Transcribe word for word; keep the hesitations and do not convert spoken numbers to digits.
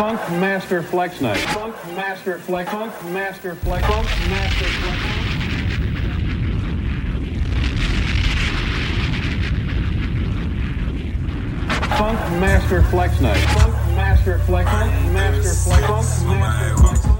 Funk Master Flex Night. Funk Master Flex. Funk Master Flex. Funk Master Flex. Funk Master Flex Night. Funk Master Flex. Funk Master Flex. Funk Master Flex.